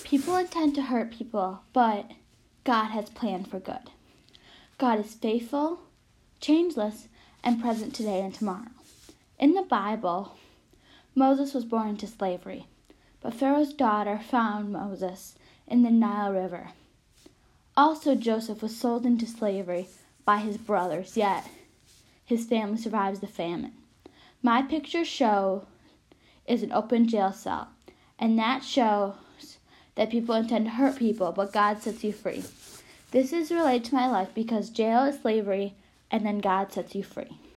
People intend to hurt people, but God has planned for good. God is faithful, changeless, and present today and tomorrow. In the Bible, Moses was born into slavery, but Pharaoh's daughter found Moses in the Nile River. Also, Joseph was sold into slavery by his brothers, yet his family survives the famine. My picture show is an open jail cell, and that shows that people intend to hurt people, but God sets you free. This is related to my life because jail is slavery, and then God sets you free.